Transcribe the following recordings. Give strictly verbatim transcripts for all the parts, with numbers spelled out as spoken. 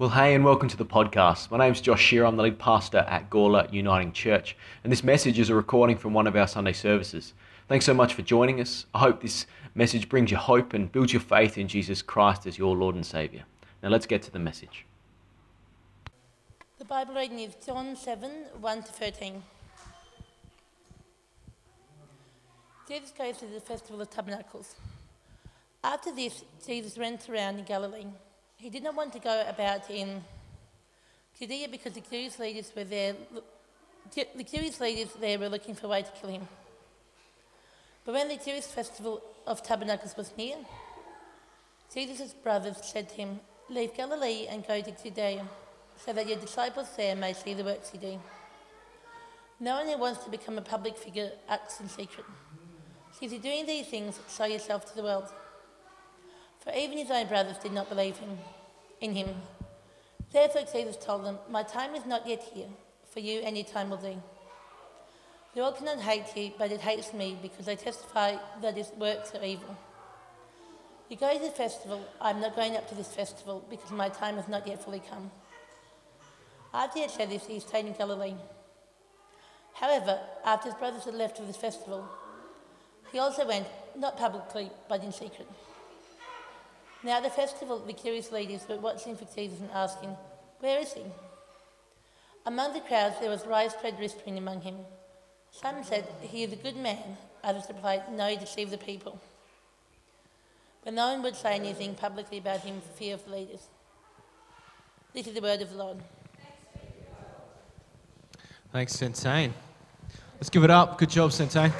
Well, hey, and welcome to the podcast. My name's Josh Shearer. I'm the lead pastor at Gawler Uniting Church, and this message is a recording from one of our Sunday services. Thanks so much for joining us. I hope this message brings you hope and builds your faith in Jesus Christ as your Lord and Saviour. Now let's get to the message. The Bible reading is John seven, one to thirteen. Jesus goes to the Festival of Tabernacles. After this, Jesus went around in Galilee. He did not want to go about in Judea because the Jewish leaders were there. The Jewish leaders there were looking for a way to kill him. But when the Jewish Festival of Tabernacles was near, Jesus' brothers said to him, "Leave Galilee and go to Judea, so that your disciples there may see the works you do. No one who wants to become a public figure acts in secret. Since you're doing these things, show yourself to the world." For even his own brothers did not believe him, in him. Therefore Jesus told them, "My time is not yet here. For you any time will do. The world cannot hate you, but it hates me because I testify that its works are evil. You go to the festival. I am not going up to this festival because my time has not yet fully come." After he had said this, he stayed in Galilee. However, after his brothers had left for this festival, he also went, not publicly, but in secret. Now at the festival, the Jewish leaders were watching for Jesus and asking, "Where is he?" Among the crowds there was widespread whispering among him. Some said, "He is a good man." Others replied, "No, he deceived the people." But no one would say anything publicly about him for fear of the leaders. This is the word of the Lord. Thanks, Centane. Let's give it up. Good job, Centane.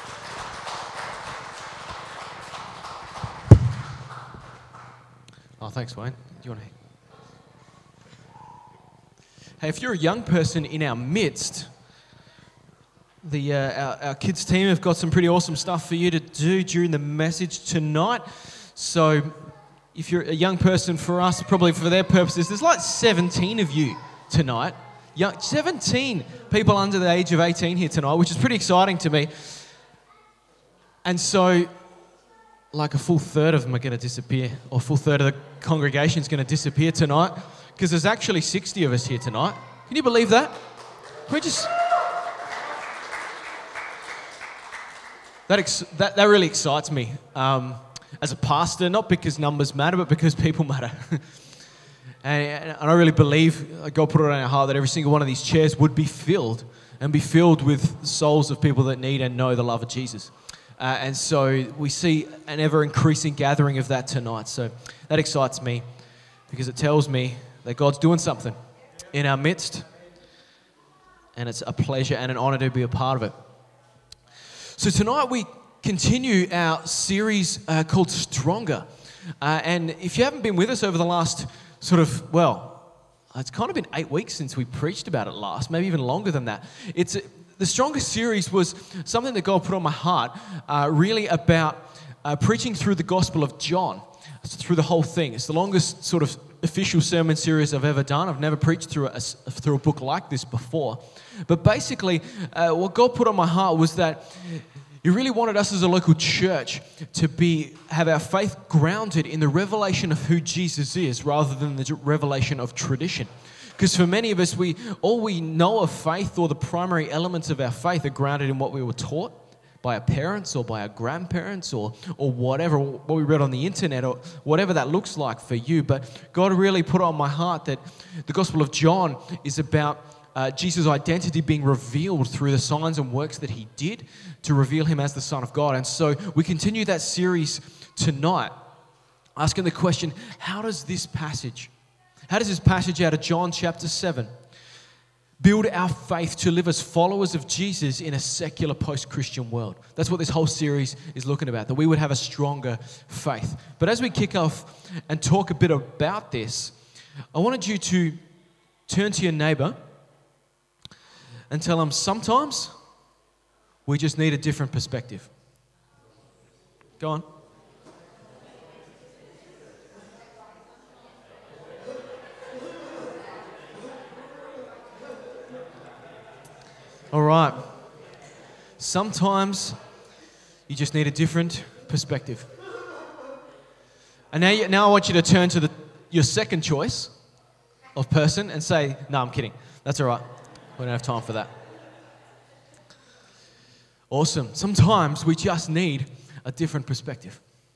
Oh, thanks, Wayne. Do you want to? Hey, if you're a young person in our midst, the uh, our, our kids team have got some pretty awesome stuff for you to do during the message tonight. So, if you're a young person, for us, probably for their purposes, there's like seventeen of you tonight. Young, seventeen people under the age of eighteen here tonight, which is pretty exciting to me. And so, like a full third of them are going to disappear, or a full third of the congregation is going to disappear tonight, because there's actually sixty of us here tonight. Can you believe that? We just that ex- that that really excites me um, as a pastor, not because numbers matter, but because people matter. And, and I really believe God put it on our heart that every single one of these chairs would be filled and be filled with souls of people that need and know the love of Jesus. Uh, and so we see an ever-increasing gathering of that tonight. So that excites me because it tells me that God's doing something in our midst, and it's a pleasure and an honor to be a part of it. So tonight we continue our series uh, called Stronger. Uh, and if you haven't been with us over the last sort of, well, it's kind of been eight weeks since we preached about it last, maybe even longer than that. It's the Stronger series was something that God put on my heart, uh, really about uh, preaching through the Gospel of John, through the whole thing. It's the longest sort of official sermon series I've ever done. I've never preached through a, through a book like this before. But basically, uh, what God put on my heart was that He really wanted us as a local church to be have our faith grounded in the revelation of who Jesus is rather than the revelation of tradition. Because for many of us, we all we know of faith, or the primary elements of our faith, are grounded in what we were taught by our parents or by our grandparents or or whatever, what we read on the internet or whatever that looks like for you. But God really put on my heart that the Gospel of John is about Uh, Jesus' identity being revealed through the signs and works that he did to reveal him as the Son of God. And so we continue that series tonight, asking the question, how does this passage, how does this passage out of John chapter seven build our faith to live as followers of Jesus in a secular post-Christian world? That's what this whole series is looking about, that we would have a stronger faith. But as we kick off and talk a bit about this, I wanted you to turn to your neighbor and tell them sometimes we just need a different perspective. Go on. All right. Sometimes you just need a different perspective. And now, you, now I want you to turn to the, your second choice of person and say, no, I'm kidding. That's all right. We don't have time for that. Awesome. Sometimes we just need a different perspective.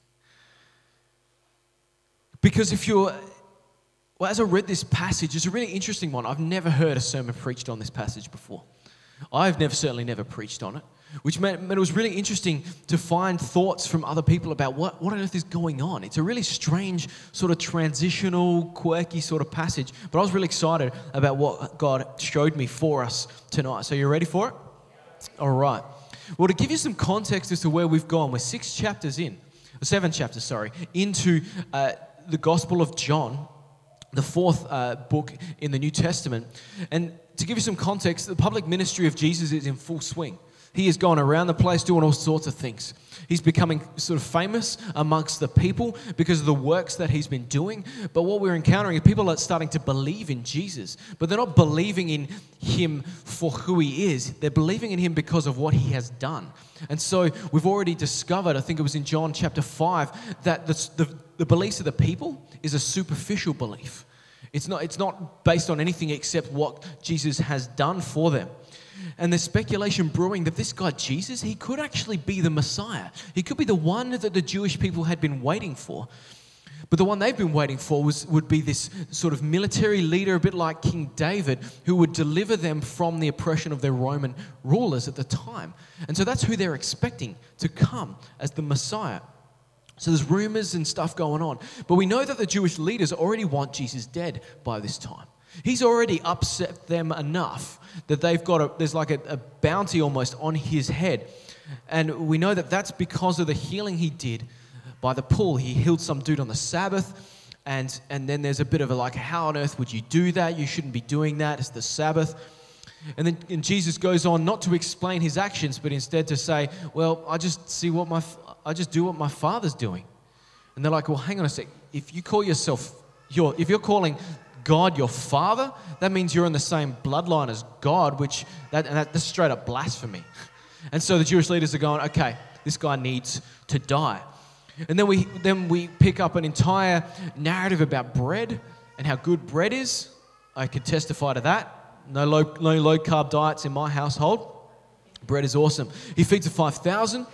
Because if you're, well, as I read this passage, it's a really interesting one. I've never heard a sermon preached on this passage before. I've never, certainly never preached on it, which meant, meant it was really interesting to find thoughts from other people about what, what on earth is going on. It's a really strange, sort of transitional, quirky sort of passage, but I was really excited about what God showed me for us tonight. So you ready for it? All right. Well, to give you some context as to where we've gone, we're six chapters in, seven chapters, sorry, into uh, the Gospel of John, the fourth uh, book in the New Testament. And to give you some context, the public ministry of Jesus is in full swing. He has gone around the place doing all sorts of things. He's becoming sort of famous amongst the people because of the works that he's been doing. But what we're encountering is people are starting to believe in Jesus, but they're not believing in him for who he is. They're believing in him because of what he has done. And so we've already discovered, I think it was in John chapter five, that the, the, the beliefs of the people is a superficial belief. It's not, it's not based on anything except what Jesus has done for them. And there's speculation brewing that this guy, Jesus, he could actually be the Messiah. He could be the one that the Jewish people had been waiting for. But the one they've been waiting for was would be this sort of military leader, a bit like King David, who would deliver them from the oppression of their Roman rulers at the time. And so that's who they're expecting to come as the Messiah. So there's rumors and stuff going on. But we know that the Jewish leaders already want Jesus dead by this time. He's already upset them enough that they've got a, there's like a, a bounty almost on his head. And we know that that's because of the healing he did by the pool. He healed some dude on the Sabbath. And, and then there's a bit of a like, how on earth would you do that? You shouldn't be doing that. It's the Sabbath. And then and Jesus goes on not to explain his actions, but instead to say, well, I just see what my, I just do what my Father's doing. And they're like, well, hang on a sec. If you call yourself, your, if you're calling God your Father, that means you're in the same bloodline as God, which that, and that, that's straight up blasphemy. And so the Jewish leaders are going, okay, this guy needs to die. And then we then we pick up an entire narrative about bread and how good bread is. I could testify to that. No low no low carb diets in my household. Bread is awesome. He feeds the five thousand.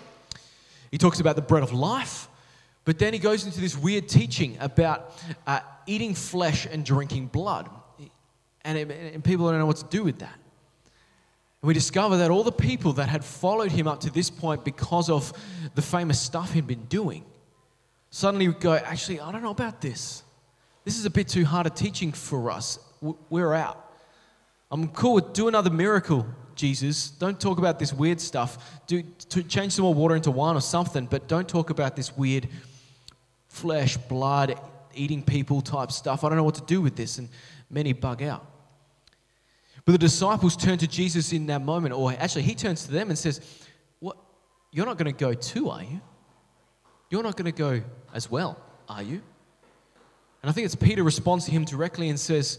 He talks about the bread of life. But then he goes into this weird teaching about uh, eating flesh and drinking blood. And, it, and people don't know what to do with that. And we discover that all the people that had followed him up to this point because of the famous stuff he'd been doing, suddenly would go, actually, I don't know about this. This is a bit too hard a teaching for us. We're out. I'm cool with do another miracle, Jesus. Don't talk about this weird stuff. Do to change some more water into wine or something, but don't talk about this weird flesh, blood, eating people type stuff. I don't know what to do with this. And many bug out. But the disciples turn to Jesus in that moment, or actually he turns to them and says, "What? You're not going to go too, are you? You're not going to go as well, are you?" And I think it's Peter responds to him directly and says,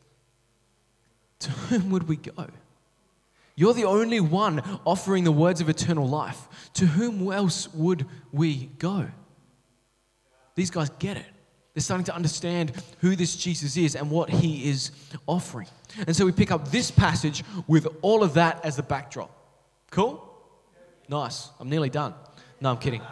"To whom would we go? You're the only one offering the words of eternal life. To whom else would we go?" These guys get it. They're starting to understand who this Jesus is and what he is offering. And so we pick up this passage with all of that as the backdrop. Cool? Nice. I'm nearly done. No, I'm kidding.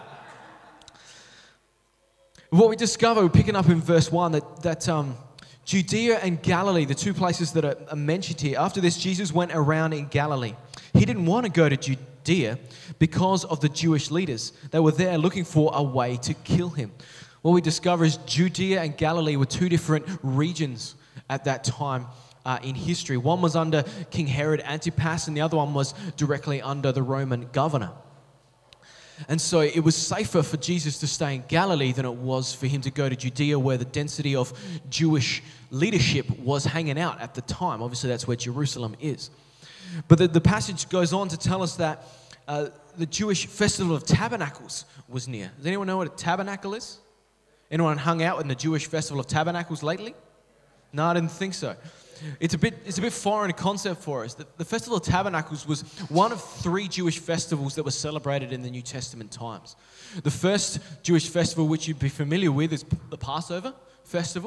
What we discover, we're picking up in verse one, that, that um, Judea and Galilee, the two places that are, are mentioned here, after this, Jesus went around in Galilee. He didn't want to go to Judea because of the Jewish leaders. They were there looking for a way to kill him. What we discover is Judea and Galilee were two different regions at that time uh, in history. One was under King Herod Antipas, and the other one was directly under the Roman governor. And so it was safer for Jesus to stay in Galilee than it was for him to go to Judea, where the density of Jewish leadership was hanging out at the time. Obviously, that's where Jerusalem is. But the, the passage goes on to tell us that uh, the Jewish Festival of Tabernacles was near. Does anyone know what a tabernacle is? Anyone hung out in the Jewish Festival of Tabernacles lately? No, I didn't think so. It's a bit it's a bit foreign concept for us. The, the Festival of Tabernacles was one of three Jewish festivals that were celebrated in the New Testament times. The first Jewish festival, which you'd be familiar with, is the Passover festival.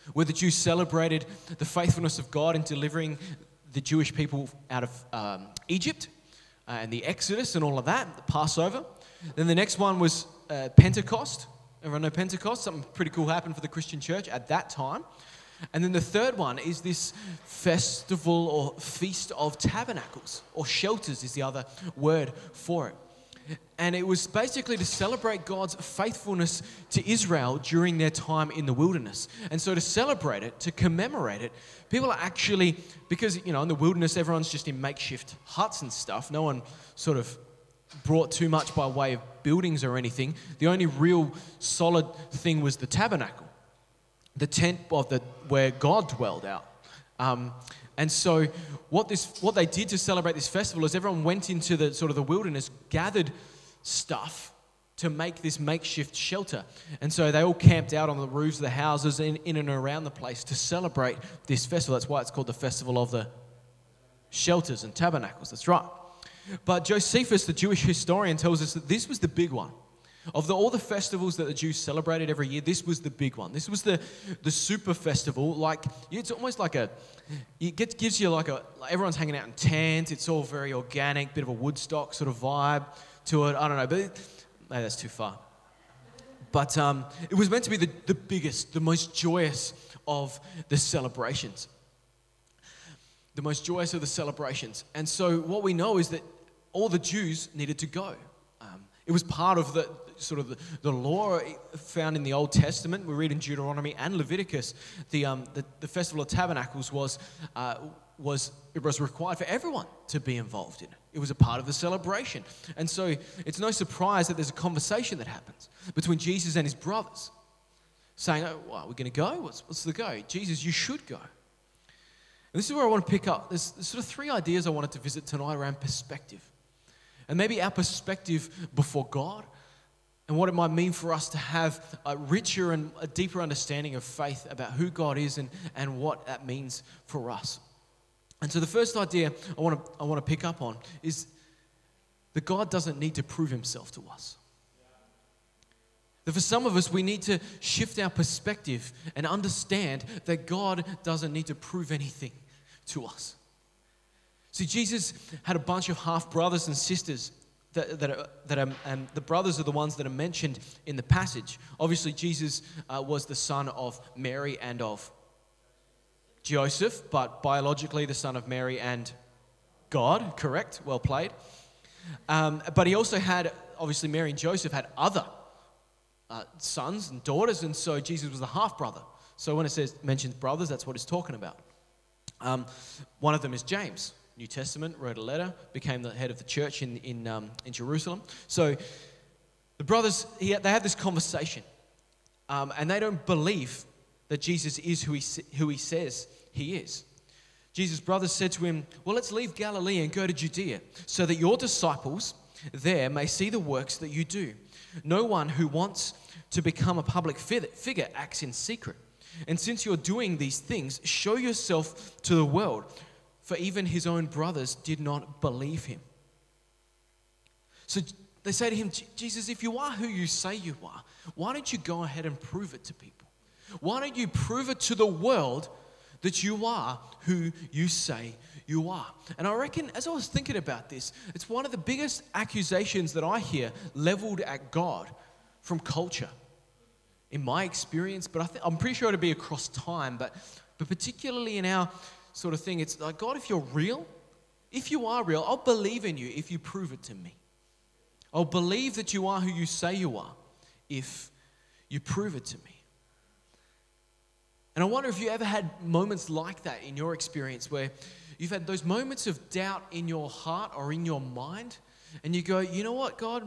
where the Jews celebrated the faithfulness of God in delivering the Jewish people out of um, Egypt uh, and the Exodus and all of that, the Passover. Then the next one was uh, Pentecost. Everyone know Pentecost? Something pretty cool happened for the Christian church at that time. And then the third one is this festival or feast of tabernacles, or shelters is the other word for it. And it was basically to celebrate God's faithfulness to Israel during their time in the wilderness. And so to celebrate it, to commemorate it, people are actually, because, you know, in the wilderness, everyone's just in makeshift huts and stuff. No one sort of brought too much by way of buildings or anything. The only real solid thing was the tabernacle, the tent of the where God dwelled out. Um, and so what this what they did to celebrate this festival is everyone went into the sort of the wilderness, gathered stuff to make this makeshift shelter. And so they all camped out on the roofs of the houses in, in and around the place to celebrate this festival. That's why it's called the Festival of the Shelters and Tabernacles. That's right. But Josephus, the Jewish historian, tells us that this was the big one. Of the, all the festivals that the Jews celebrated every year, this was the big one. This was the, the super festival. Like, it's almost like a, it gets, gives you like a, like everyone's hanging out in tents. It's all very organic, bit of a Woodstock sort of vibe to it. I don't know, but it, maybe that's too far. But um, it was meant to be the, the biggest, the most joyous of the celebrations. The most joyous of the celebrations. And so what we know is that all the Jews needed to go. Um, it was part of the sort of the, the law found in the Old Testament. We read in Deuteronomy and Leviticus, the um, the, the Festival of Tabernacles was uh, was it was required for everyone to be involved in it. It was a part of the celebration. And so it's no surprise that there's a conversation that happens between Jesus and his brothers, saying, "Oh, well, we're going to go. What's what's the go? Jesus, you should go." And this is where I want to pick up. There's, there's sort of three ideas I wanted to visit tonight around perspective. And maybe our perspective before God and what it might mean for us to have a richer and a deeper understanding of faith about who God is and, and what that means for us. And so the first idea I want to I want to pick up on is that God doesn't need to prove himself to us. That for some of us, we need to shift our perspective and understand that God doesn't need to prove anything to us. See, Jesus had a bunch of half-brothers and sisters that, that are, that are, and the brothers are the ones that are mentioned in the passage. Obviously, Jesus uh, was the son of Mary and of Joseph, but biologically the son of Mary and God, correct? Well played. Um, but he also had, obviously Mary and Joseph had other uh, sons and daughters, and so Jesus was the half-brother. So when it says mentions brothers, that's what it's talking about. Um, one of them is James. New Testament, wrote a letter, became the head of the church in in um, in Jerusalem. So the brothers, he, they have this conversation, um, and they don't believe that Jesus is who he who he says he is. Jesus' brothers said to him, "Well, let's leave Galilee and go to Judea, so that your disciples there may see the works that you do. No one who wants to become a public figure acts in secret. And since you're doing these things, show yourself to the world." For even his own brothers did not believe him. So they say to him, "Jesus, if you are who you say you are, why don't you go ahead and prove it to people? Why don't you prove it to the world that you are who you say you are?" And I reckon, as I was thinking about this, it's one of the biggest accusations that I hear leveled at God from culture, in my experience, but I th- I'm pretty sure it'll be across time, but, but particularly in our sort of thing, it's like, God, if you're real, if you are real, I'll believe in you if you prove it to me. I'll believe that you are who you say you are if you prove it to me. And I wonder if you ever had moments like that in your experience where you've had those moments of doubt in your heart or in your mind, and you go, you know what, God,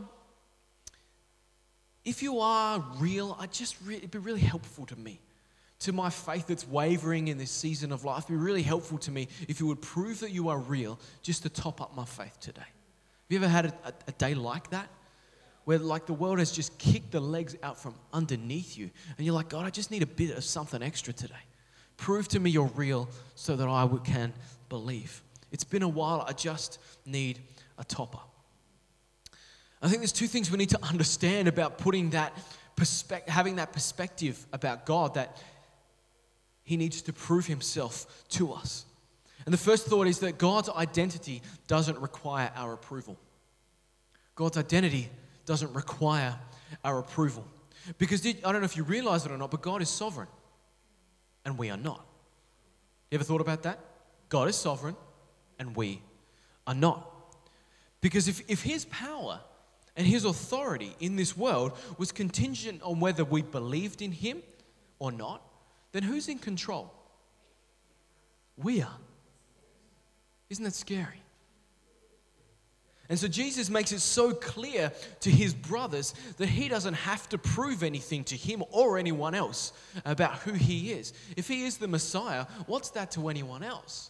if you are real, I just re- it'd be really helpful to me. To my faith that's wavering in this season of life, it'd be really helpful to me if you would prove that you are real just to top up my faith today. Have you ever had a, a, a day like that? Where like the world has just kicked the legs out from underneath you and you're like, God, I just need a bit of something extra today. Prove to me you're real so that I can believe. It's been a while, I just need a top up. I think there's two things we need to understand about putting that perspective, having that perspective about God, that he needs to prove himself to us. And the first thought is that God's identity doesn't require our approval. God's identity doesn't require our approval. Because did, I don't know if you realize it or not, but God is sovereign and we are not. You ever thought about that? God is sovereign and we are not. Because if, if his power and his authority in this world was contingent on whether we believed in him or not, then who's in control? We are. Isn't that scary? And so Jesus makes it so clear to his brothers that he doesn't have to prove anything to him or anyone else about who he is. If he is the Messiah, what's that to anyone else?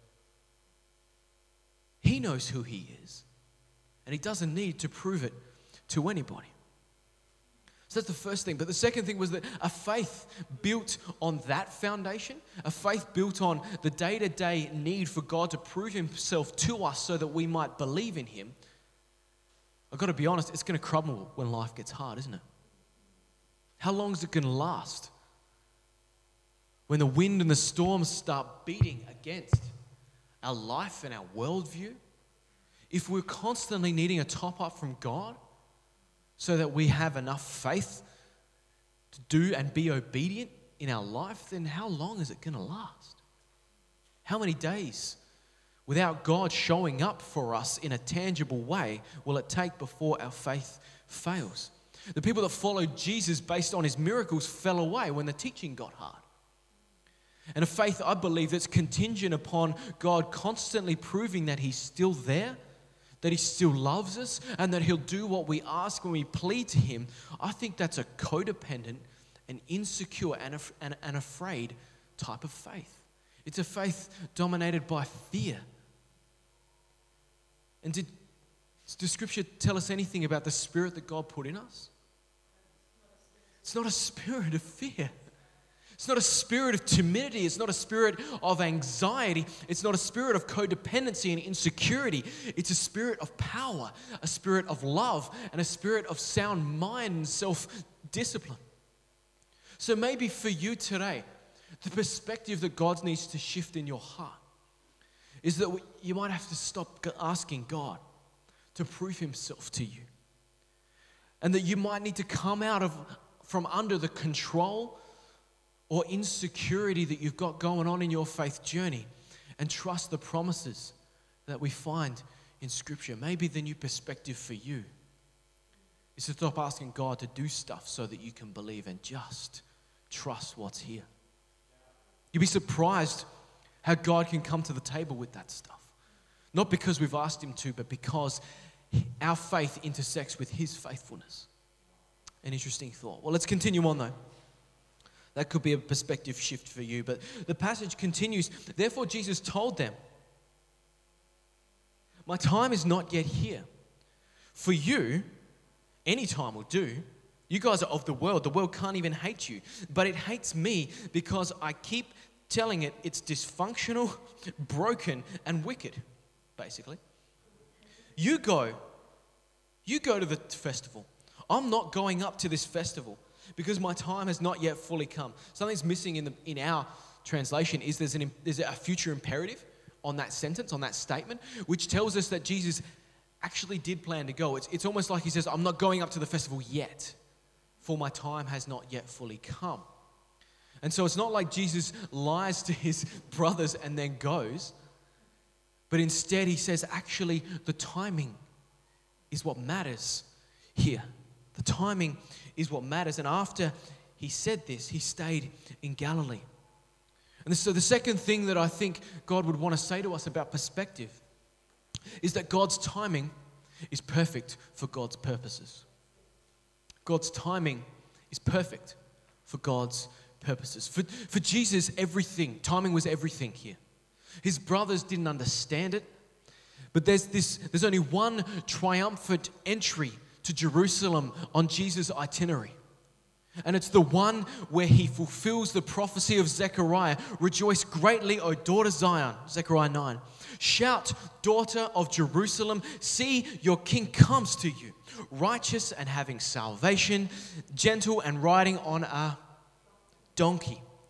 He knows who he is, and he doesn't need to prove it to anybody. So that's the first thing. But the second thing was that a faith built on that foundation, a faith built on the day-to-day need for God to prove himself to us so that we might believe in him, I've got to be honest, it's going to crumble when life gets hard, isn't it? How long is it going to last? When the wind and the storms start beating against our life and our worldview, if we're constantly needing a top-up from God, so that we have enough faith to do and be obedient in our life, then how long is it going to last? How many days without God showing up for us in a tangible way will it take before our faith fails? The people that followed Jesus based on his miracles fell away when the teaching got hard. And a faith, I believe, that's contingent upon God constantly proving that he's still there, that he still loves us, and that he'll do what we ask when we plead to him, I think that's a codependent and insecure and, af- and, and afraid type of faith. It's a faith dominated by fear. And did, does Scripture tell us anything about the spirit that God put in us? It's not a spirit of fear. It's not a spirit of timidity. It's not a spirit of anxiety. It's not a spirit of codependency and insecurity. It's a spirit of power, a spirit of love, and a spirit of sound mind and self-discipline. So maybe for you today, the perspective that God needs to shift in your heart is that you might have to stop asking God to prove himself to you. And that you might need to come out of from under the control or insecurity that you've got going on in your faith journey and trust the promises that we find in Scripture. Maybe the new perspective for you is to stop asking God to do stuff so that you can believe and just trust what's here. You'd be surprised how God can come to the table with that stuff. Not because we've asked him to, but because our faith intersects with his faithfulness. An interesting thought. Well, let's continue on though. That could be a perspective shift for you. But the passage continues. Therefore, Jesus told them, my time is not yet here. For you, any time will do. You guys are of the world. The world can't even hate you. But it hates me because I keep telling it it's dysfunctional, broken, and wicked, basically. You go. You go to the festival. I'm not going up to this festival, because my time has not yet fully come. Something's missing in the in our translation is there's, an, there's a future imperative on that sentence, on that statement, which tells us that Jesus actually did plan to go. It's, it's almost like he says, I'm not going up to the festival yet, for my time has not yet fully come. And so it's not like Jesus lies to his brothers and then goes, but instead he says, actually, the timing is what matters here. The timing is what matters. And after he said this, he stayed in Galilee. And so the second thing that I think God would want to say to us about perspective is that God's timing is perfect for God's purposes. God's timing is perfect for God's purposes. For, for Jesus, everything, timing was everything here. His brothers didn't understand it, but there's this, there's only one triumphant entry to Jerusalem on Jesus' itinerary. And it's the one where he fulfills the prophecy of Zechariah. Rejoice greatly, O daughter Zion, Zechariah nine. Shout, daughter of Jerusalem, see your king comes to you, righteous and having salvation, gentle and riding on a donkey,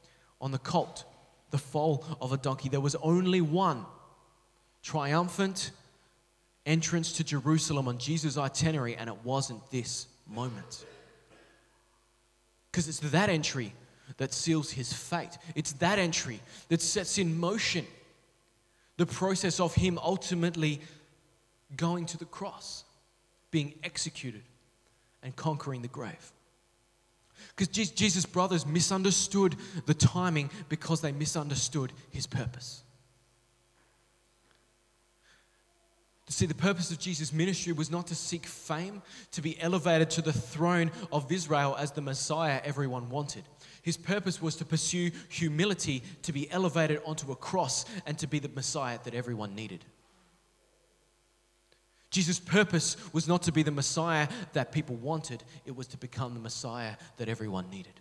on the colt, the foal of a donkey. There was only one triumphant entrance to Jerusalem on Jesus' itinerary, and it wasn't this moment. Because it's that entry that seals his fate. It's that entry that sets in motion the process of him ultimately going to the cross, being executed, and conquering the grave. Because Jesus' brothers misunderstood the timing because they misunderstood his purpose. See, the purpose of Jesus' ministry was not to seek fame, to be elevated to the throne of Israel as the Messiah everyone wanted. His purpose was to pursue humility, to be elevated onto a cross, and to be the Messiah that everyone needed. Jesus' purpose was not to be the Messiah that people wanted. It was to become the Messiah that everyone needed.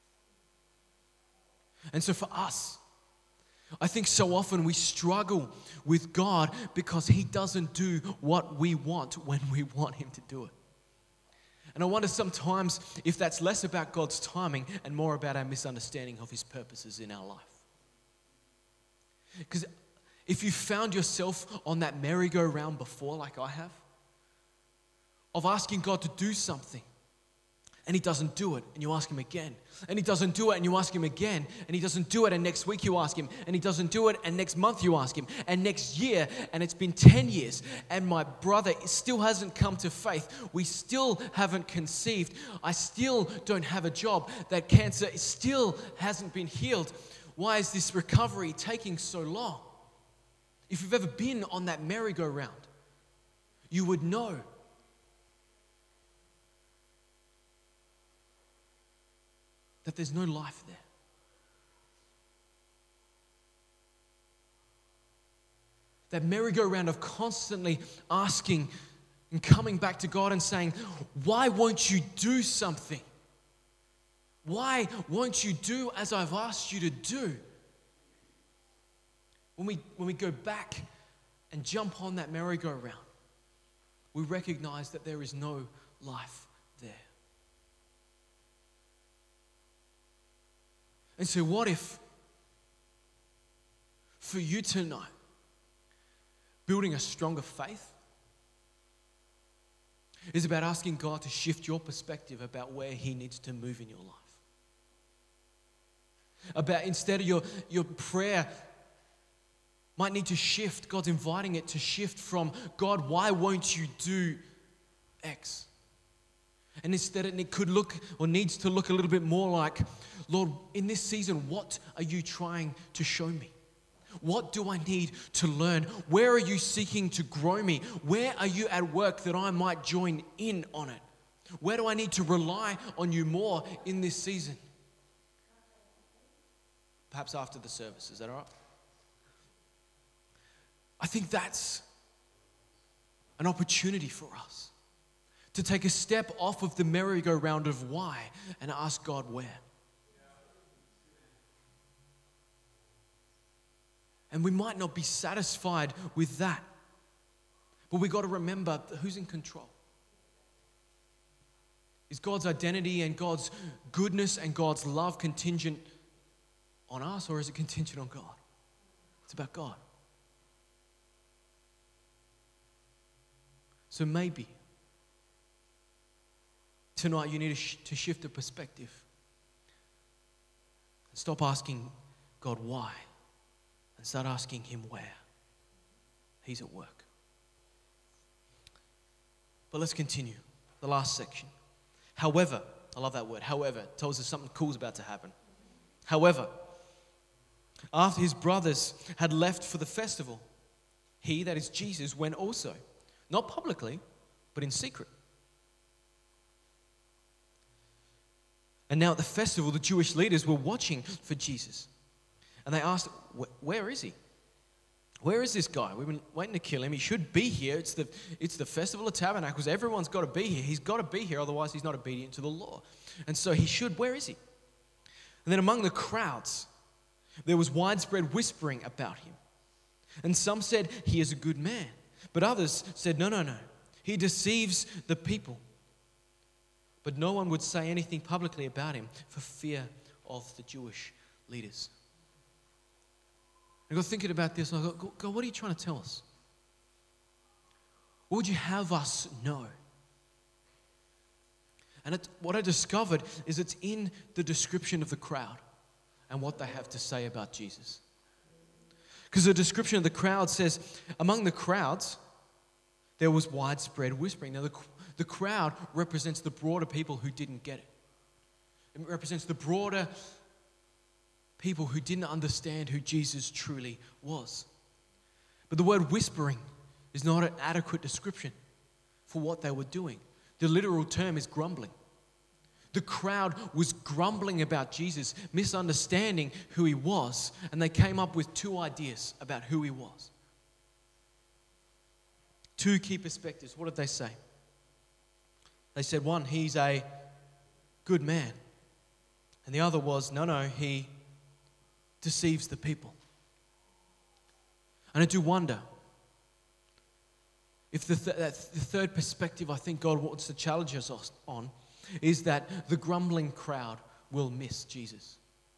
And so for us, I think so often we struggle with God because he doesn't do what we want when we want him to do it. And I wonder sometimes if that's less about God's timing and more about our misunderstanding of his purposes in our life. Because if you found yourself on that merry-go-round before, like I have, of asking God to do something, and he doesn't do it, and you ask him again. And he doesn't do it, and you ask him again. And he doesn't do it, and next week you ask him. And he doesn't do it, and next month you ask him. And next year, and it's been ten years, and my brother still hasn't come to faith. We still haven't conceived. I still don't have a job. That cancer still hasn't been healed. Why is this recovery taking so long? If you've ever been on that merry-go-round, you would know that there's no life there. That merry-go-round of constantly asking and coming back to God and saying, why won't you do something? Why won't you do as I've asked you to do? When we, when we go back and jump on that merry-go-round, we recognize that there is no life there. And so what if, for you tonight, building a stronger faith is about asking God to shift your perspective about where he needs to move in your life? About instead of your, your prayer might need to shift, God's inviting it to shift from, God, why won't you do X? And instead it could look or needs to look a little bit more like, Lord, in this season, what are you trying to show me? What do I need to learn? Where are you seeking to grow me? Where are you at work that I might join in on it? Where do I need to rely on you more in this season? Perhaps after the service, is that all right? I think that's an opportunity for us to take a step off of the merry-go-round of why and ask God where. And we might not be satisfied with that, but we got to remember who's in control. Is God's identity and God's goodness and God's love contingent on us, or is it contingent on God? It's about God. So maybe tonight you need to, sh- to shift the perspective. Stop asking God why and start asking him where he's at work. But let's continue. The last section. However, I love that word, however, it tells us something cool is about to happen. However, after his brothers had left for the festival, he, that is Jesus, went also. Not publicly, but in secret. And now at the festival, the Jewish leaders were watching for Jesus. And they asked, where is he? Where is this guy? We've been waiting to kill him. He should be here. It's the, it's the Festival of Tabernacles. Everyone's got to be here. He's got to be here, otherwise he's not obedient to the law. And so he should. Where is he? And then among the crowds, there was widespread whispering about him. And some said, he is a good man. But others said, no, no, no. He deceives the people. But no one would say anything publicly about him for fear of the Jewish leaders. I got thinking about this, and I thought, God, what are you trying to tell us? What would you have us know? And it, what I discovered is it's in the description of the crowd and what they have to say about Jesus. Because the description of the crowd says, among the crowds, there was widespread whispering. Now, the, the crowd represents the broader people who didn't get it. It represents the broader people who didn't understand who Jesus truly was. But the word whispering is not an adequate description for what they were doing. The literal term is grumbling. The crowd was grumbling about Jesus, misunderstanding who he was, and they came up with two ideas about who he was. Two key perspectives. What did they say? They said, one, he's a good man. And the other was, no, no, he deceives the people. And I do wonder if the, th- that the third perspective I think God wants to challenge us on is that the grumbling crowd will miss Jesus.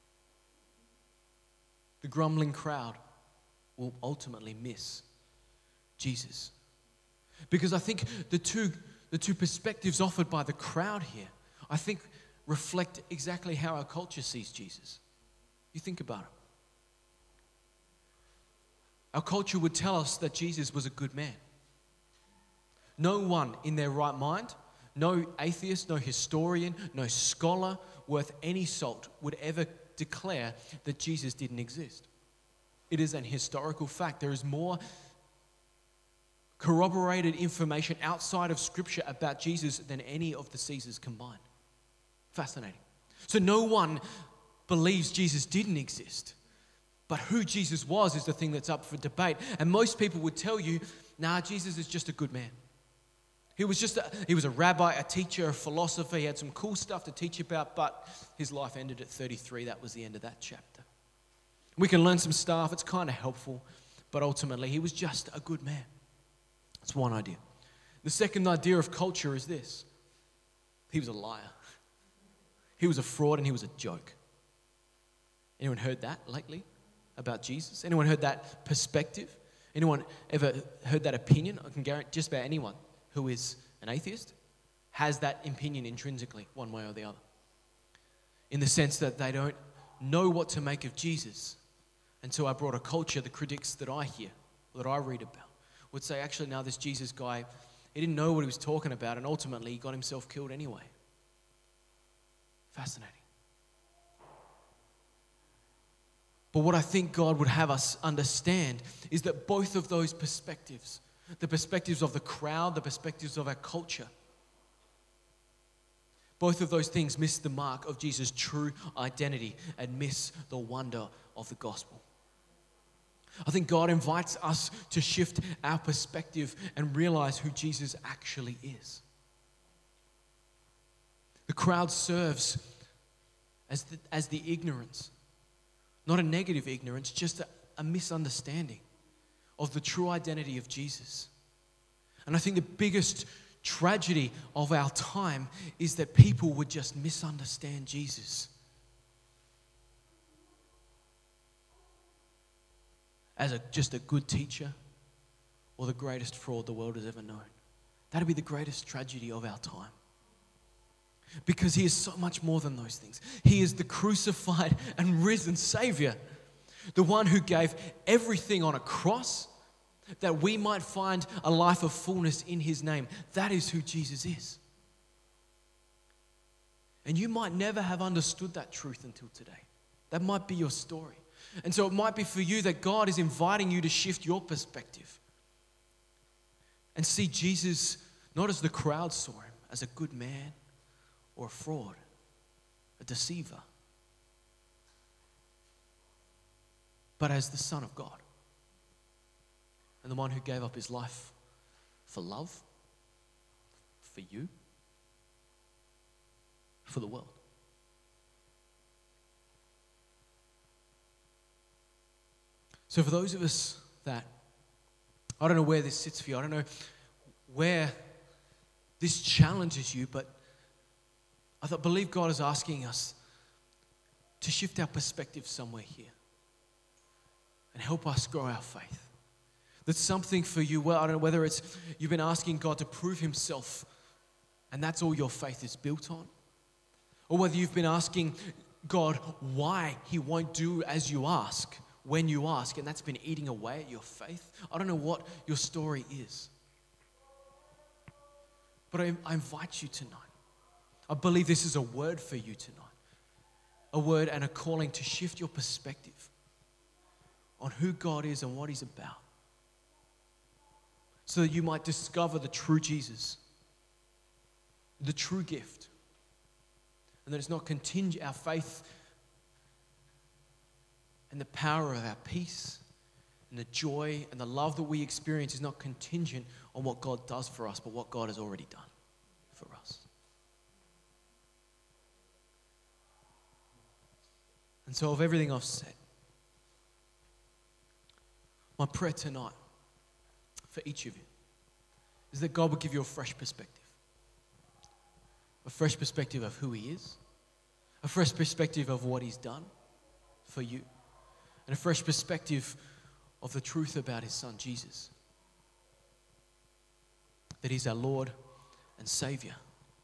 The grumbling crowd will ultimately miss Jesus. Because I think the two, the two perspectives offered by the crowd here, I think reflect exactly how our culture sees Jesus. You think about it. Our culture would tell us that Jesus was a good man. No one in their right mind, no atheist, no historian, no scholar worth any salt would ever declare that Jesus didn't exist. It is an historical fact. There is more corroborated information outside of Scripture about Jesus than any of the Caesars combined. Fascinating. So no one believes Jesus didn't exist. But who Jesus was is the thing that's up for debate. And most people would tell you, nah, Jesus is just a good man. He was just a, he was a rabbi, a teacher, a philosopher. He had some cool stuff to teach about, but his life ended at thirty-three. That was the end of that chapter. We can learn some stuff. It's kind of helpful. But ultimately, he was just a good man. That's one idea. The second idea of culture is this. He was a liar. He was a fraud and he was a joke. Anyone heard that lately about Jesus? Anyone heard that perspective? Anyone ever heard that opinion? I can guarantee just about anyone who is an atheist has that opinion intrinsically, one way or the other. In the sense that they don't know what to make of Jesus. And so I brought a culture, the critics that I hear, or that I read about, would say, actually, now this Jesus guy, he didn't know what he was talking about, and ultimately he got himself killed anyway. Fascinating. But what I think God would have us understand is that both of those perspectives, the perspectives of the crowd, the perspectives of our culture, both of those things miss the mark of Jesus' true identity and miss the wonder of the gospel. I think God invites us to shift our perspective and realize who Jesus actually is. The crowd serves as the, as the ignorance, not a negative ignorance, just a, a misunderstanding of the true identity of Jesus. And I think the biggest tragedy of our time is that people would just misunderstand Jesus as a, just a good teacher or the greatest fraud the world has ever known. That'd be the greatest tragedy of our time. Because he is so much more than those things. He is the crucified and risen Savior. The one who gave everything on a cross that we might find a life of fullness in his name. That is who Jesus is. And you might never have understood that truth until today. That might be your story. And so it might be for you that God is inviting you to shift your perspective and see Jesus not as the crowd saw him, as a good man or a fraud, a deceiver, but as the Son of God and the one who gave up his life for love, for you, for the world. So for those of us that, I don't know where this sits for you, I don't know where this challenges you, but I thought, believe God is asking us to shift our perspective somewhere here. and help us grow our faith. That's something for you. Well, I don't know whether it's you've been asking God to prove himself and that's all your faith is built on. Or whether you've been asking God why he won't do as you ask when you ask, and that's been eating away at your faith. I don't know what your story is. But I, I invite you tonight. I believe this is a word for you tonight. A word and a calling to shift your perspective on who God is and what he's about, so that you might discover the true Jesus, the true gift, and that it's not contingent, our faith and the power of our peace and the joy and the love that we experience is not contingent on what God does for us, but what God has already done for us. And so of everything I've said, my prayer tonight for each of you is that God will give you a fresh perspective. A fresh perspective of who he is. A fresh perspective of what he's done for you. And a fresh perspective of the truth about his son, Jesus. That he's our Lord and Savior.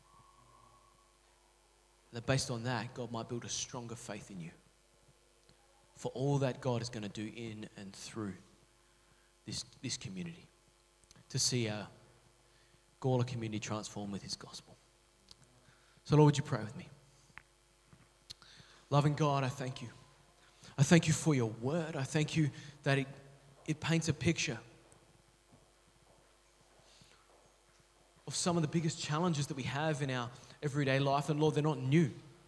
And that based on that, God might build a stronger faith in you for all that God is going to do in and through this, this community, to see our Gawler community transformed with his gospel. So Lord, would you pray with me? Loving God, I thank you. I thank you for your word. I thank you that it, it paints a picture of some of the biggest challenges that we have in our everyday life. And Lord, they're not new.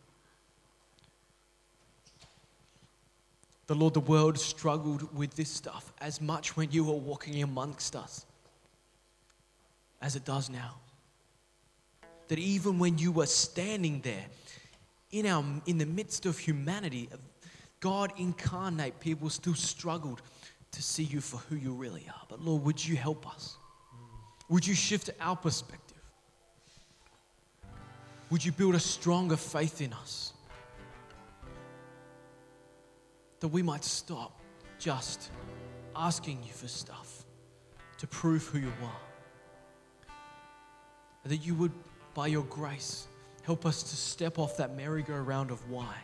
The Lord, the world struggled with this stuff as much when you were walking amongst us as it does now. That even when you were standing there in our in the midst of humanity, God incarnate, people still struggled to see you for who you really are. But Lord, would you help us? Would you shift our perspective? Would you build a stronger faith in us? That we might stop just asking you for stuff to prove who you are. And that you would, by your grace, help us to step off that merry-go-round of why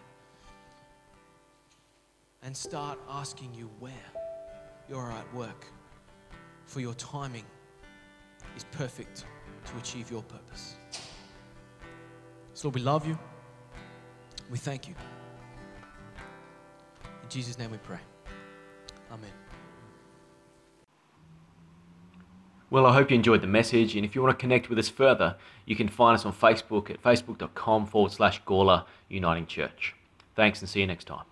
and start asking you where you're at work, for your timing is perfect to achieve your purpose. So Lord, we love you. We thank you. In Jesus' name we pray. Amen. Well, I hope you enjoyed the message, and if you want to connect with us further, you can find us on Facebook at facebook.com forward slash Gawler Uniting Church. Thanks, and see you next time.